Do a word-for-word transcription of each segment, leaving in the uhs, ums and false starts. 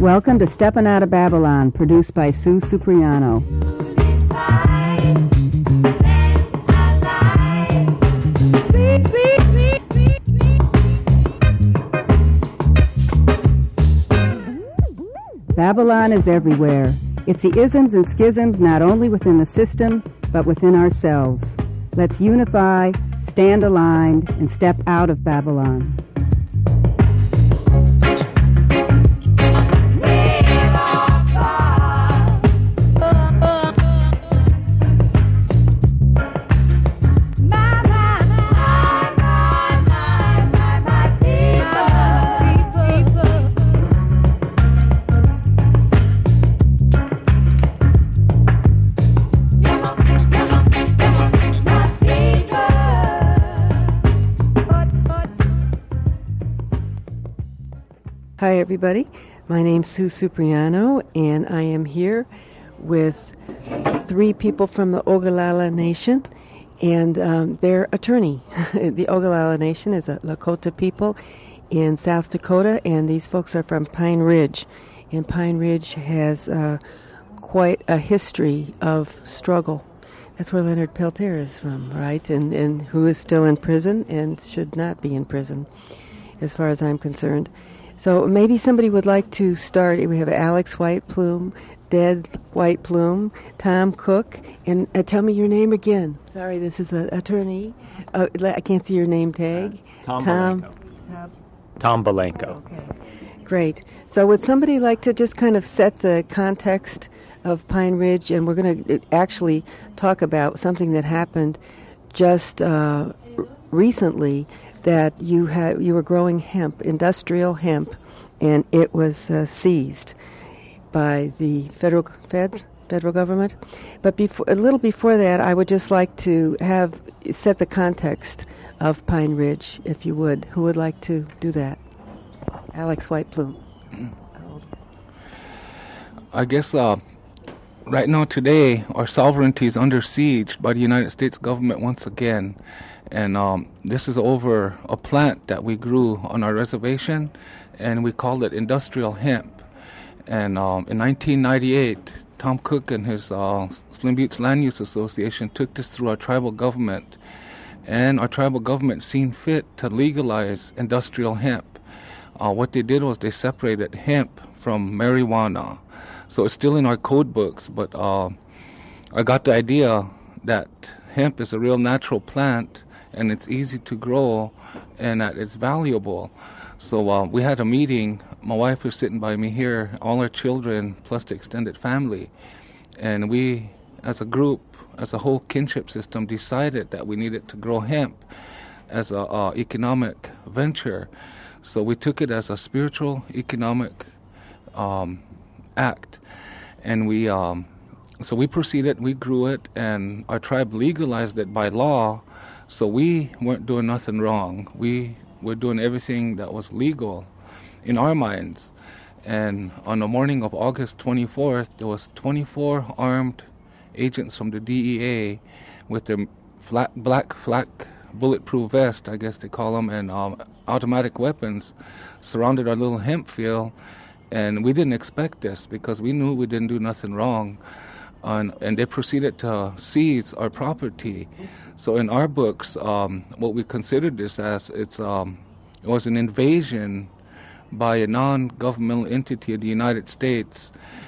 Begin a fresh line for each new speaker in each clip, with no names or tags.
Welcome to Steppin' Out of Babylon, produced by Sue Supriano. Babylon is everywhere. It's the isms and schisms not only within the system, but within ourselves. Let's unify, stand aligned, and step out of Babylon.
Hi, everybody. My name's Sue Supriano, and I am here with three people from the Oglala Nation and um, their attorney. The Oglala Nation is a Lakota people in South Dakota, and these folks are from Pine Ridge. And Pine Ridge has uh, quite a history of struggle. That's where Leonard Peltier is from, right? And, and who is still in prison and should not be in prison, as far as I'm concerned. So maybe somebody would like to start. We have Alex White Plume, Ded White Plume, Tom Cook, and uh, tell me your name again. Sorry, this is an attorney. Uh, I can't see your name tag.
Uh, Tom,
Tom
Balenko. Tom Balenko.
Okay, great. So would somebody like to just kind of set the context of Pine Ridge, and we're going to actually talk about something that happened just uh, r- recently. That you had, you were growing hemp, industrial hemp, and it was uh, seized by the federal feds, federal government. But before, a little before that, I would just like to have set the context of Pine Ridge, if you would. Who would like to do that? Alex White Plume.
I guess uh, right now, today, our sovereignty is under siege by the United States government once again. And um, this is over a plant that we grew on our reservation, and we called it industrial hemp. And um, in nineteen ninety-eight, Tom Cook and his uh, Slim Buttes Land Use Association took this through our tribal government. And our tribal government seen fit to legalize industrial hemp. Uh, what they did was they separated hemp from marijuana. So it's still in our code books, but uh, I got the idea that hemp is a real natural plant, and it's easy to grow, and that it's valuable. So uh, we had a meeting. My wife was sitting by me here, all our children, plus the extended family. And we, as a group, as a whole kinship system, decided that we needed to grow hemp as a uh, economic venture. So we took it as a spiritual, economic um, act. And we, um, so we proceeded, we grew it, and our tribe legalized it by law. So we weren't doing nothing wrong. We were doing everything that was legal in our minds. And on the morning of August twenty-fourth, there was twenty-four armed agents from the D E A with their flat, black flak bulletproof vest, I guess they call them, and um, automatic weapons surrounded our little hemp field. And we didn't expect this because we knew we didn't do nothing wrong. And, and they proceeded to seize our property. So in our books, um, what we considered this as, it's um, it was an invasion by a non-governmental entity of the United States,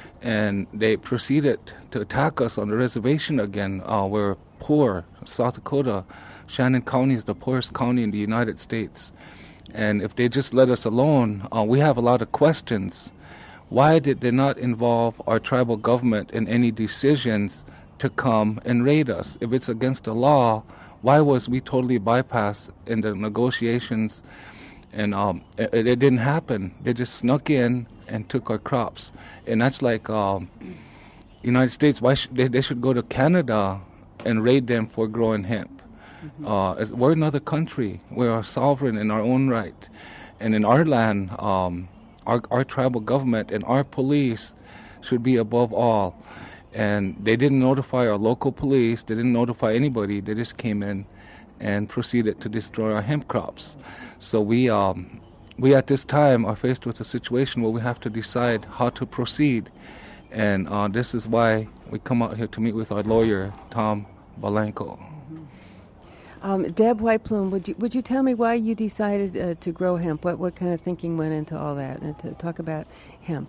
and they proceeded to attack us on the reservation again. Uh, we're poor. South Dakota, Shannon County is the poorest county in the United States. And if they just let us alone, uh, we have a lot of questions. Why did they not involve our tribal government in any decisions to come and raid us? If it's against the law, why was we totally bypassed in the negotiations? And um, it, it didn't happen. They just snuck in and took our crops. And that's like um, United States, why sh- they, they should go to Canada and raid them for growing hemp. Mm-hmm. Uh, we're another country. We are sovereign in our own right. And in our land, um, Our, our tribal government and our police should be above all. And they didn't notify our local police. They didn't notify anybody. They just came in and proceeded to destroy our hemp crops. So we um, we at this time are faced with a situation where we have to decide how to proceed. And uh, this is why we come out here to meet with our lawyer, Tom Balenko.
Um, Deb Whiteplume, would you would you tell me why you decided uh, to grow hemp? What what kind of thinking went into all that? And to talk about hemp.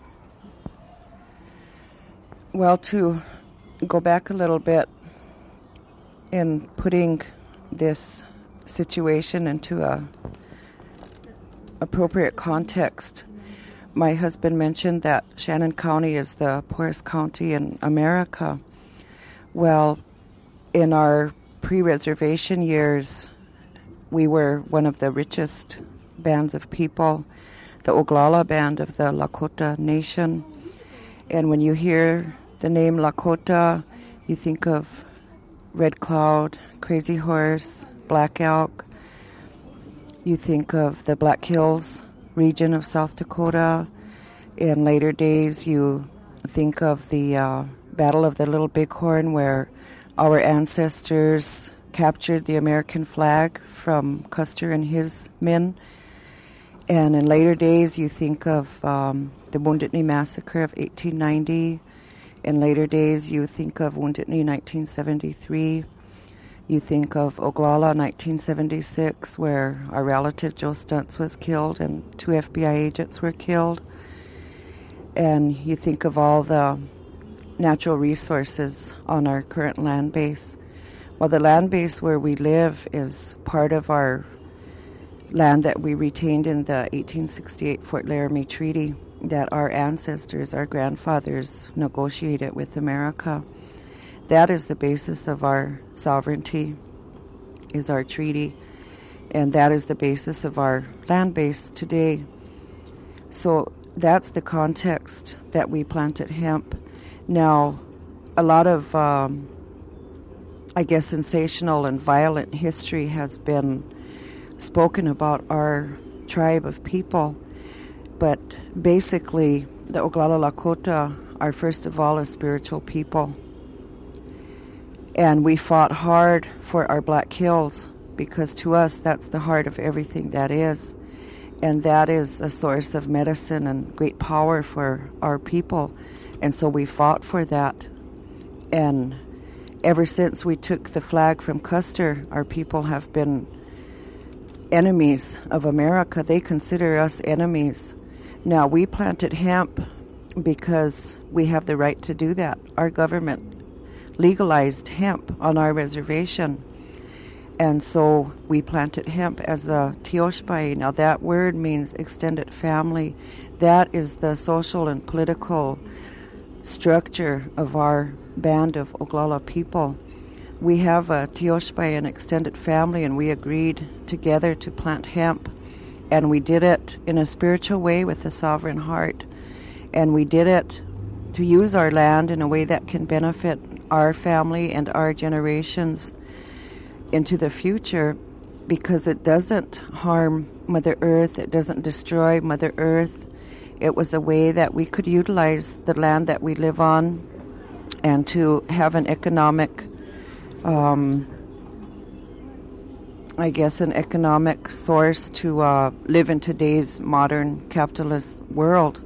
Well, to go back a little bit in putting this situation into a appropriate context, my husband mentioned that Shannon County is the poorest county in America. Well, in our pre-reservation years, we were one of the richest bands of people, the Oglala band of the Lakota Nation. And when you hear the name Lakota, you think of Red Cloud, Crazy Horse, Black Elk. You think of the Black Hills region of South Dakota. In later days, you think of the uh, Battle of the Little Bighorn, where our ancestors captured the American flag from Custer and his men. And in later days, you think of um, the Wounded Knee Massacre of eighteen ninety. In later days, you think of Wounded Knee nineteen seventy-three. You think of Oglala nineteen seventy-six, where our relative Joe Stuntz was killed and two F B I agents were killed. And you think of all the natural resources on our current land base. Well, the land base where we live is part of our land that we retained in the eighteen sixty-eight Fort Laramie Treaty that our ancestors, our grandfathers, negotiated with America. That is the basis of our sovereignty, is our treaty, and that is the basis of our land base today. So that's the context that we planted hemp. Now, a lot of, um, I guess, sensational and violent history has been spoken about our tribe of people, but basically, the Oglala Lakota are first of all a spiritual people. And we fought hard for our Black Hills because to us that's the heart of everything that is. And that is a source of medicine and great power for our people. And so we fought for that. And ever since we took the flag from Custer, our people have been enemies of America. They consider us enemies. Now, we planted hemp because we have the right to do that. Our government legalized hemp on our reservation. And so we planted hemp as a tioshpai. Now that word means extended family. That is the social and political structure of our band of Oglala people. We have a tioshpai, an extended family, and we agreed together to plant hemp. And we did it in a spiritual way with a sovereign heart. And we did it to use our land in a way that can benefit our family and our generations into the future, because it doesn't harm Mother Earth, it doesn't destroy Mother Earth. It was a way that we could utilize the land that we live on and to have an economic, um, I guess, an economic source to uh, live in today's modern capitalist world.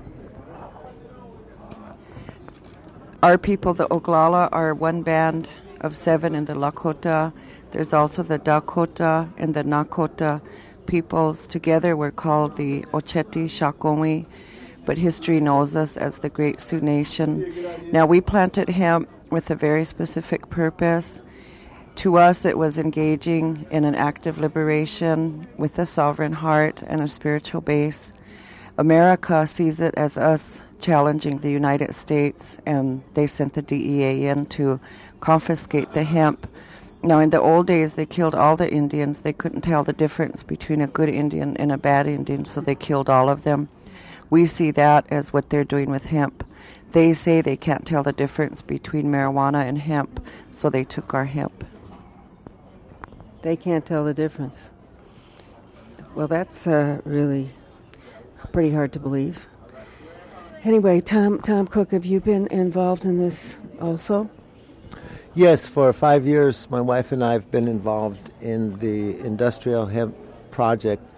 Our people, the Oglala, are one band of seven in the Lakota. There's also the Dakota and the Nakota peoples. Together we're called the Ocheti Shakomi, but history knows us as the Great Sioux Nation. Now, we planted hemp with a very specific purpose. To us, it was engaging in an act of liberation with a sovereign heart and a spiritual base. America sees it as us challenging the United States, and they sent the D E A in to confiscate the hemp. Now, in the old days, they killed all the Indians. They couldn't tell the difference between a good Indian and a bad Indian, so they killed all of them. We see that as what they're doing with hemp. They say they can't tell the difference between marijuana and hemp, so they took our hemp.
They can't tell the difference. Well, that's uh, really pretty hard to believe. Anyway, Tom, Tom Cook, have you been involved in this also?
Yes, for five years, my wife and I have been involved in the industrial hemp project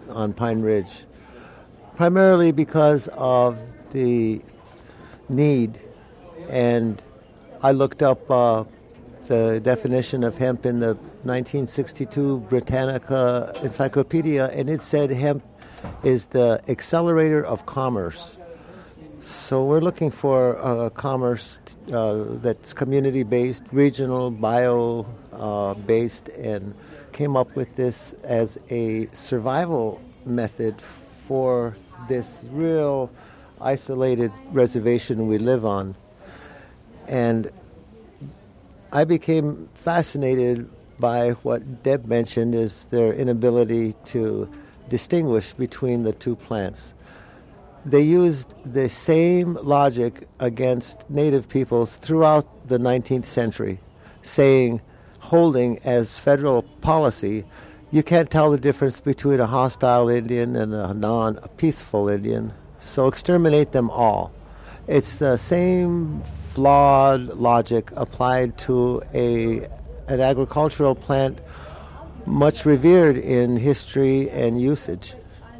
on Pine Ridge, primarily because of the need. And I looked up uh, the definition of hemp in the nineteen sixty-two Britannica Encyclopedia, and it said hemp is the accelerator of commerce. So we're looking for uh, commerce uh, that's community-based, regional, bio-based, uh, and came up with this as a survival method for this real isolated reservation we live on. And I became fascinated by what Deb mentioned is their inability to distinguish between the two plants. They used the same logic against native peoples throughout the nineteenth century, saying, holding as federal policy, you can't tell the difference between a hostile Indian and a non-peaceful Indian, so exterminate them all. It's the same flawed logic applied to a an agricultural plant much revered in history and usage.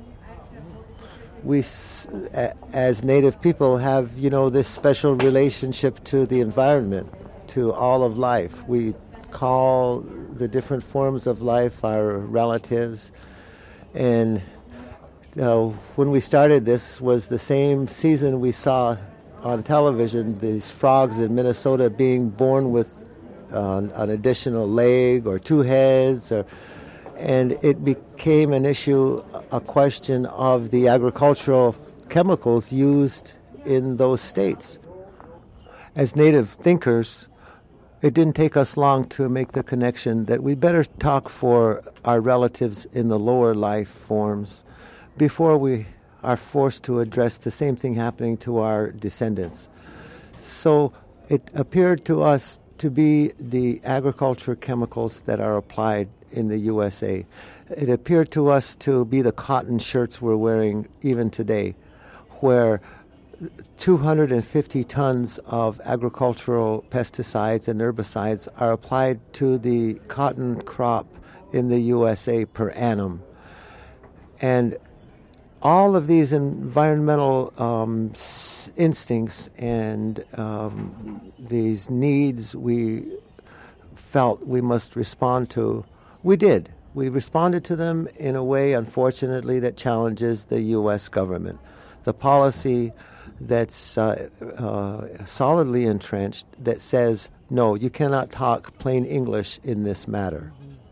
We, as native people, have, you know, this special relationship to the environment, to all of life. We call the different forms of life our relatives. And uh, when we started, this was the same season we saw on television these frogs in Minnesota being born with uh, an additional leg or two heads, or and it became an issue, a question of the agricultural chemicals used in those states. As native thinkers, it didn't take us long to make the connection that we better talk for our relatives in the lower life forms before we are forced to address the same thing happening to our descendants. So it appeared to us to be the agriculture chemicals that are applied in the U S A. It appeared to us to be the cotton shirts we're wearing even today, where two hundred fifty tons of agricultural pesticides and herbicides are applied to the cotton crop in the U S A per annum. And all of these environmental um, s- instincts and um, these needs we felt we must respond to, we did. We responded to them in a way, unfortunately, that challenges the U S government. The policy that's uh, uh, solidly entrenched that says, no, you cannot talk plain English in this matter.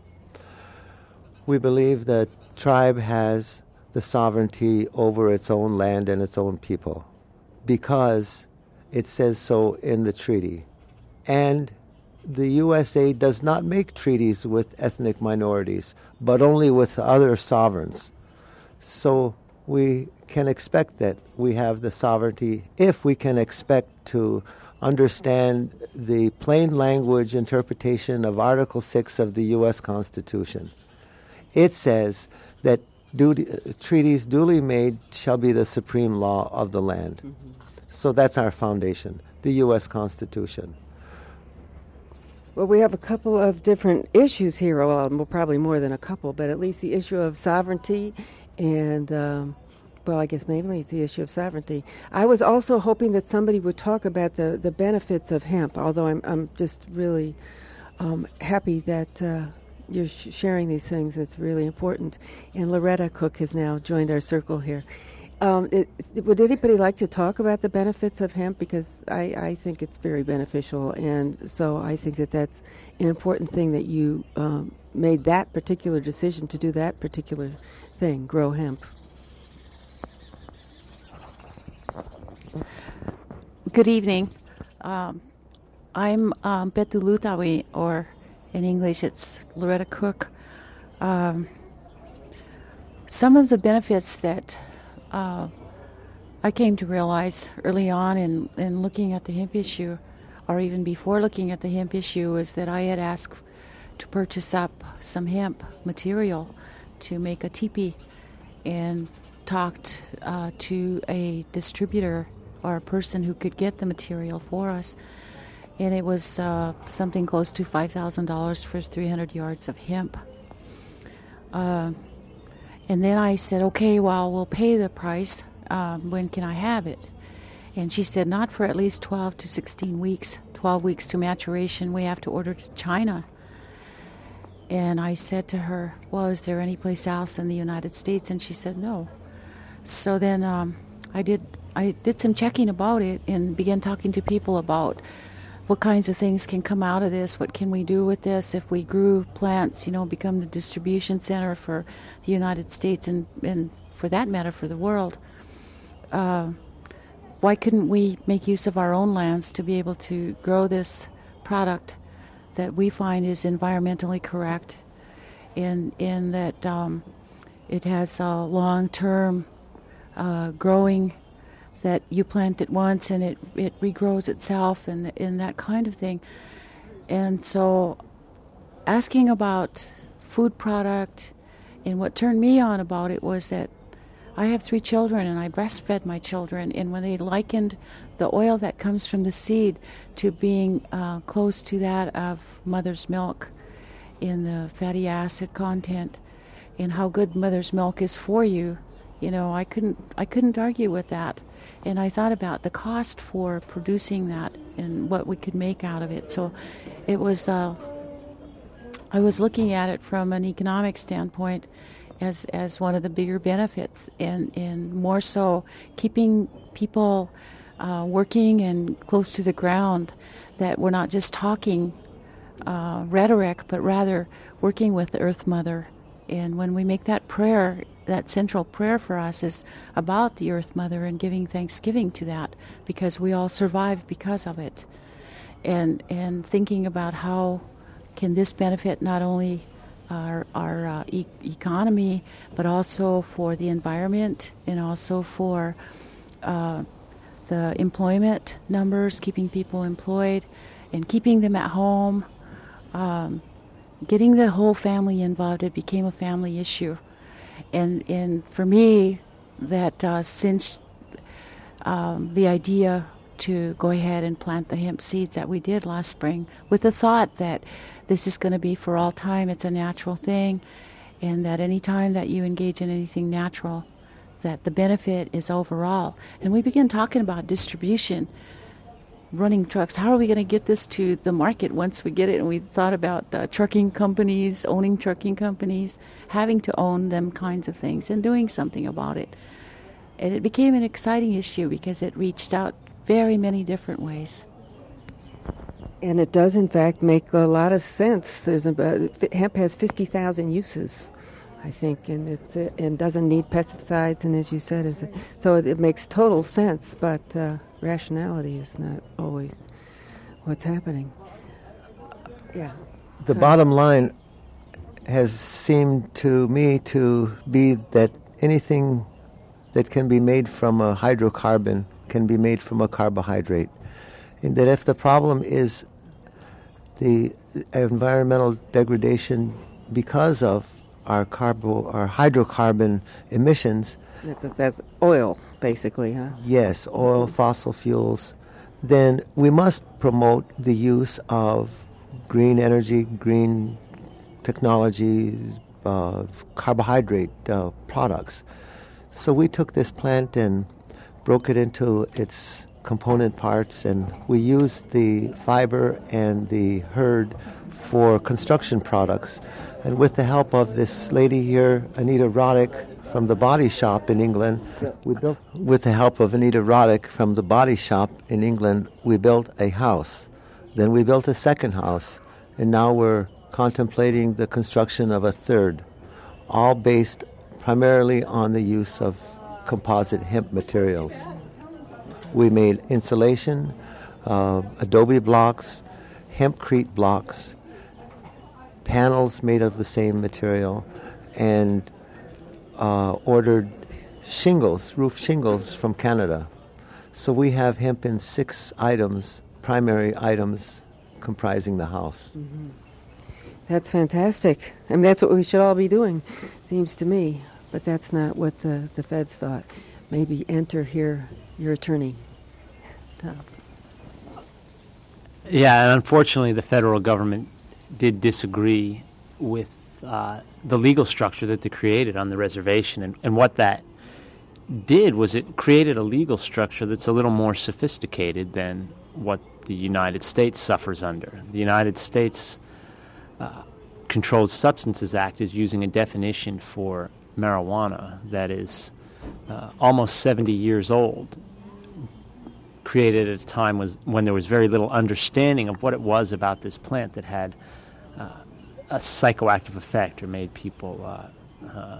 We believe the tribe has the sovereignty over its own land and its own people because it says so in the treaty. And the U S A does not make treaties with ethnic minorities, but only with other sovereigns. So we can expect that we have the sovereignty if we can expect to understand the plain language interpretation of Article six of the U S Constitution. It says that duty, uh, treaties duly made shall be the supreme law of the land. Mm-hmm. So that's our foundation, the U S Constitution.
Well, we have a couple of different issues here. Well, probably more than a couple, but at least the issue of sovereignty and, um, well, I guess mainly it's the issue of sovereignty. I was also hoping that somebody would talk about the, the benefits of hemp, although I'm I'm just really um, happy that uh, you're sh- sharing these things. It's really important. And Loretta Cook has now joined our circle here. Um, it, would anybody like to talk about the benefits of hemp? Because I, I think it's very beneficial, and so I think that that's an important thing that you um, made that particular decision to do that particular thing, grow hemp.
Good evening. Um, I'm um, Betu Lutawi, or in English it's Loretta Cook. Um, some of the benefits that Uh, I came to realize early on in, in looking at the hemp issue, or even before looking at the hemp issue, was that I had asked to purchase up some hemp material to make a teepee, and talked uh, to a distributor or a person who could get the material for us, and it was uh, something close to five thousand dollars for three hundred yards of hemp. Uh, And then I said, okay, well, we'll pay the price. Um, when can I have it? And she said, not for at least twelve to sixteen weeks, twelve weeks to maturation. We have to order to China. And I said to her, well, is there any place else in the United States? And she said, no. So then um, I did I did some checking about it and began talking to people about what kinds of things can come out of this, what can we do with this if we grew plants, you know, become the distribution center for the United States and, and for that matter, for the world. Uh, why couldn't we make use of our own lands to be able to grow this product that we find is environmentally correct and, and that um, it has a long-term uh, growing, that you plant it once and it, it regrows itself and, and that kind of thing. And so asking about food product, and what turned me on about it was that I have three children and I breastfed my children, and when they likened the oil that comes from the seed to being uh, close to that of mother's milk in the fatty acid content and how good mother's milk is for you, you know, I couldn't I couldn't argue with that. And I thought about the cost for producing that and what we could make out of it. So it was, uh, I was looking at it from an economic standpoint as as one of the bigger benefits, and, and more so keeping people uh, working and close to the ground, that we're not just talking uh, rhetoric, but rather working with the Earth Mother. And when we make that prayer, that central prayer for us is about the Earth Mother and giving thanksgiving to that, because we all survive because of it. And and thinking about how can this benefit not only our, our uh, e- economy, but also for the environment and also for uh, the employment numbers, keeping people employed and keeping them at home. Um, Getting the whole family involved, it became a family issue. And and for me, that uh, since um, the idea to go ahead and plant the hemp seeds that we did last spring, with the thought that this is going to be for all time, it's a natural thing, and that any time that you engage in anything natural, that the benefit is overall. And we began talking about distribution, running trucks. How are we going to get this to the market once we get it? And we thought about uh, trucking companies, owning trucking companies, having to own them kinds of things and doing something about it. And it became an exciting issue because it reached out very many different ways.
And it does, in fact, make a lot of sense. There's about, hemp has fifty thousand uses, I think, and it's and doesn't need pesticides. And as you said, is so it, it makes total sense. But uh, rationality is not always what's happening. Yeah.
The
Sorry.
bottom line has seemed to me to be that anything that can be made from a hydrocarbon can be made from a carbohydrate. And that if the problem is the environmental degradation because of our carbo, our hydrocarbon emissions.
That's, that's oil, basically, huh?
Yes, oil, fossil fuels. Then we must promote the use of green energy, green technology, uh, carbohydrate uh, products. So we took this plant and broke it into its component parts, and we used the fiber and the herd for construction products. And with the help of this lady here, Anita Roddick, from the Body Shop in England, we built, with the help of Anita Roddick from the Body Shop in England, we built a house. Then we built a second house, and now we're contemplating the construction of a third, all based primarily on the use of composite hemp materials. We made insulation, uh, adobe blocks, hempcrete blocks, panels made of the same material, and uh, ordered shingles, roof shingles from Canada. So we have hemp in six items, primary items comprising the house.
Mm-hmm. That's fantastic. I mean, that's what we should all be doing, seems to me. But that's not what the, the feds thought. Maybe enter here your attorney, Tom.
Yeah, and unfortunately the federal government did disagree with uh, the legal structure that they created on the reservation. And, and what that did was it created a legal structure that's a little more sophisticated than what the United States suffers under. The United States uh, Controlled Substances Act is using a definition for marijuana that is uh, almost seventy years old, created at a time was when there was very little understanding of what it was about this plant that had uh, a psychoactive effect or made people uh, uh,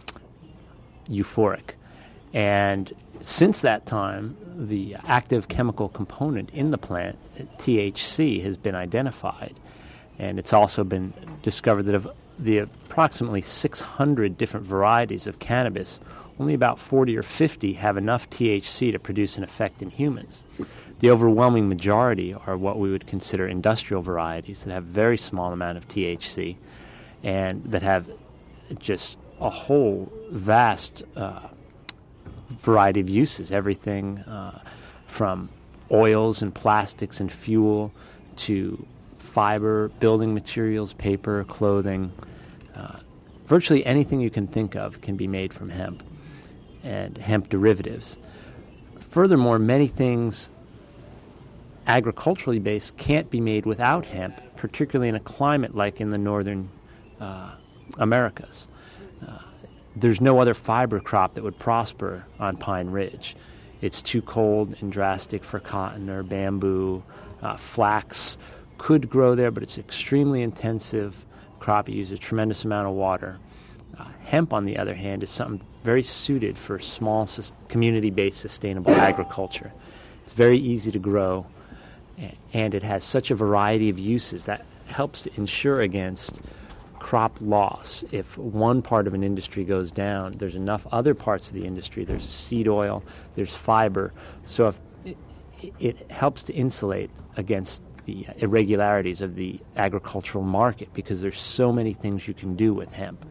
euphoric. And since that time, the active chemical component in the plant, T H C, has been identified. And it's also been discovered that of the approximately six hundred different varieties of cannabis, only about forty or fifty have enough T H C to produce an effect in humans. The overwhelming majority are what we would consider industrial varieties that have very small amount of T H C and that have just a whole vast uh, variety of uses, everything uh, from oils and plastics and fuel to fiber, building materials, paper, clothing. Uh, virtually anything you can think of can be made from hemp and hemp derivatives. Furthermore, many things agriculturally based can't be made without hemp, particularly in a climate like in the northern uh, Americas. Uh, there's no other fiber crop that would prosper on Pine Ridge. It's too cold and drastic for cotton or bamboo. Uh, flax could grow there, but it's extremely intensive crop. It uses a tremendous amount of water. Uh, hemp, on the other hand, is something very suited for small sus- community-based sustainable agriculture. It's very easy to grow, and it has such a variety of uses that helps to insure against crop loss. If one part of an industry goes down, there's enough other parts of the industry. There's seed oil, there's fiber. So if it, it helps to insulate against the irregularities of the agricultural market because there's so many things you can do with hemp.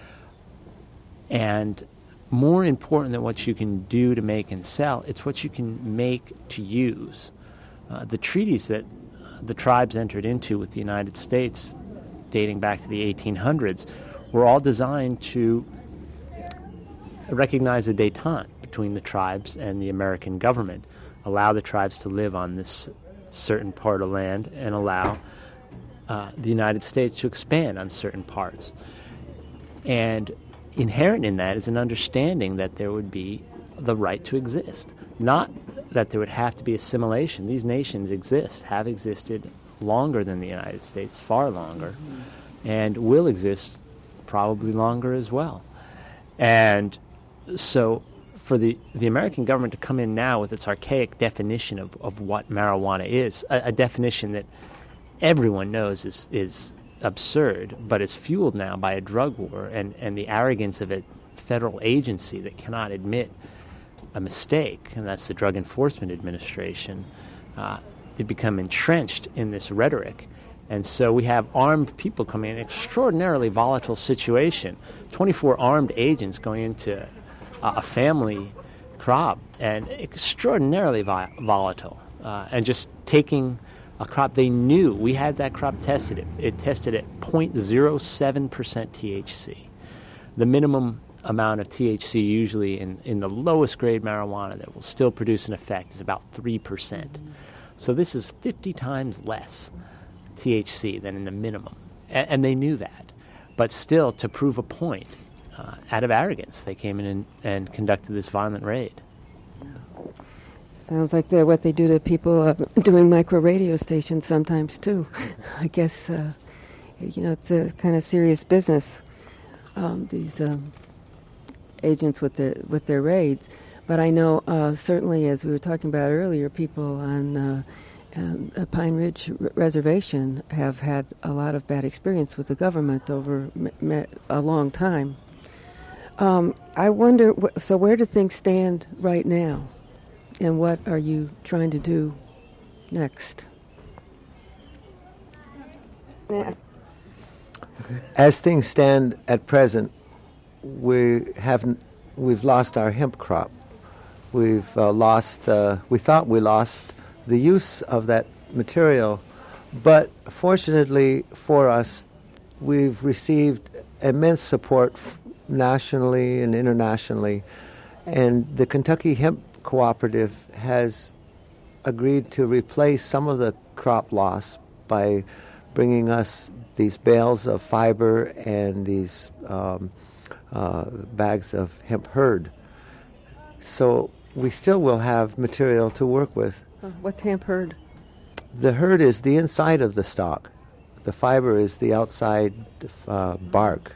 And more important than what you can do to make and sell, it's what you can make to use. Uh, the treaties that uh, the tribes entered into with the United States dating back to the eighteen hundreds were all designed to recognize a détente between the tribes and the American government, allow the tribes to live on this certain part of land and allow uh, the United States to expand on certain parts. And inherent in that is an understanding that there would be the right to exist, not that there would have to be assimilation. These nations exist, have existed longer than the United States, far longer, mm-hmm. and will exist probably longer as well. And so for the, the American government to come in now with its archaic definition of, of what marijuana is, a, a definition that everyone knows is, is absurd, but is fueled now by a drug war and, and the arrogance of a federal agency that cannot admit a mistake, and that's the Drug Enforcement Administration. Uh, they become entrenched in this rhetoric. And so we have armed people coming in, an extraordinarily volatile situation, twenty-four armed agents going into uh, a family crop, and extraordinarily vi- volatile, uh, and just taking a crop they knew. We had that crop tested. It, it tested at zero point zero seven percent T H C. The minimum amount of T H C usually in, in the lowest grade marijuana that will still produce an effect is about three percent. So this is fifty times less T H C than in the minimum. And, and they knew that. But still, to prove a point, uh, out of arrogance, they came in and, and conducted this violent raid.
Sounds like they're what they do to people uh, doing micro radio stations sometimes, too. I guess, uh, you know, it's a kind of serious business, um, these um, agents with, the, with their raids. But I know, uh, certainly, as we were talking about earlier, people on uh, um, a Pine Ridge r- Reservation have had a lot of bad experience with the government over m- m- a long time. Um, I wonder, wh- so where do things stand right now? And what are you trying to do next?
As things stand at present, we haven't, we've lost our hemp crop. We've uh, lost, uh, we thought we lost the use of that material, but fortunately for us, we've received immense support f- nationally and internationally. And the Kentucky Hemp Cooperative has agreed to replace some of the crop loss by bringing us these bales of fiber and these um, uh, bags of hemp hurd. So we still will have material to work with.
What's hemp hurd?
The hurd is the inside of the stalk. The fiber is the outside uh, bark.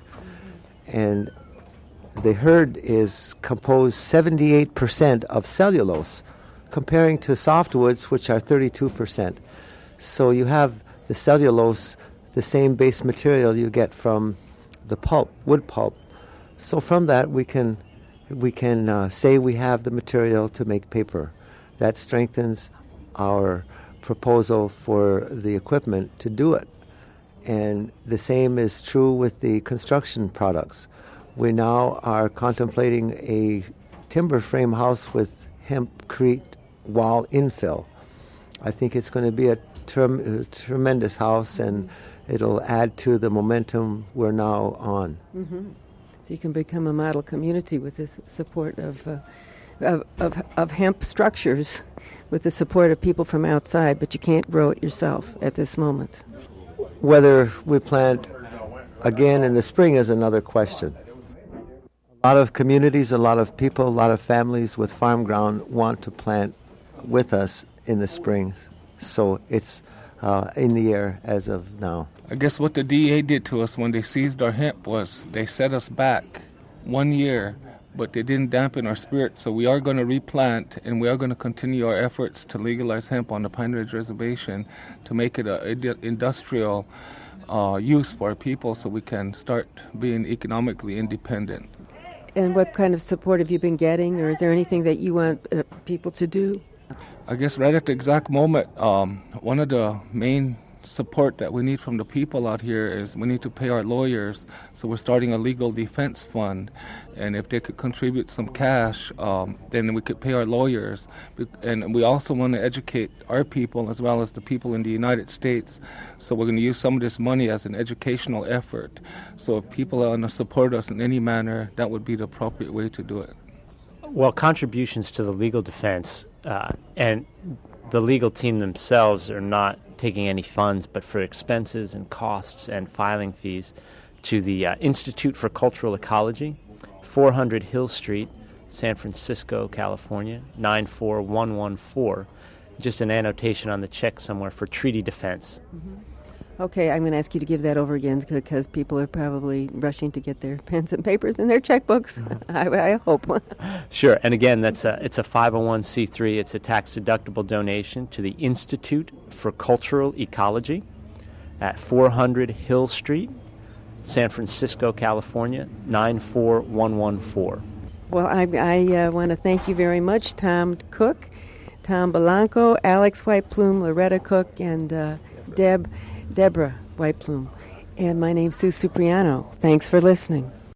And the hurd is composed seventy-eight percent of cellulose, comparing to softwoods, which are thirty-two percent. So you have the cellulose, the same base material you get from the pulp, wood pulp. So from that we can we can uh, say we have the material to make paper. That strengthens our proposal for the equipment to do it. And the same is true with the construction products. We now are contemplating a timber frame house with hempcrete wall infill. I think it's going to be a, term, a tremendous house, and it'll add to the momentum we're now on.
Mm-hmm. So you can become a model community with the support of, uh, of, of, of hemp structures, with the support of people from outside, but you can't grow it yourself at this moment.
Whether we plant again in the spring is another question. A lot of communities, a lot of people, a lot of families with farm ground want to plant with us in the spring. So it's uh, in the air as of now.
I guess what the D E A did to us when they seized our hemp was they set us back one year, but they didn't dampen our spirit. So we are going to replant, and we are going to continue our efforts to legalize hemp on the Pine Ridge Reservation to make it an industrial uh, use for our people so we can start being economically independent.
And what kind of support have you been getting, or is there anything that you want uh, people to do?
I guess right at the exact moment, um, one of the main support that we need from the people out here is we need to pay our lawyers. So we're starting a legal defense fund, and if they could contribute some cash, um, then we could pay our lawyers. And we also want to educate our people as well as the people in the United States. So we're going to use some of this money as an educational effort. So if people want to support us in any manner, that would be the appropriate way to do it.
Well, contributions to the legal defense uh, and the legal team themselves are not taking any funds, but for expenses and costs and filing fees to the uh, Institute for Cultural Ecology, four hundred Hill Street, San Francisco, California, nine four one one four. Just an annotation on the check somewhere for treaty defense.
Mm-hmm. Okay, I'm going to ask you to give that over again because people are probably rushing to get their pens and papers and their checkbooks. I, I hope.
Sure, and again, that's a, it's a five oh one c three. It's a tax-deductible donation to the Institute for Cultural Ecology at four hundred Hill Street, San Francisco, California, nine four one one four.
Well, I, I uh, want to thank you very much, Tom Cook, Tom Belanco, Alex White Plume, Loretta Cook, and uh, Deb... Deborah White Plume. And my name's Sue Cipriano. Thanks for listening.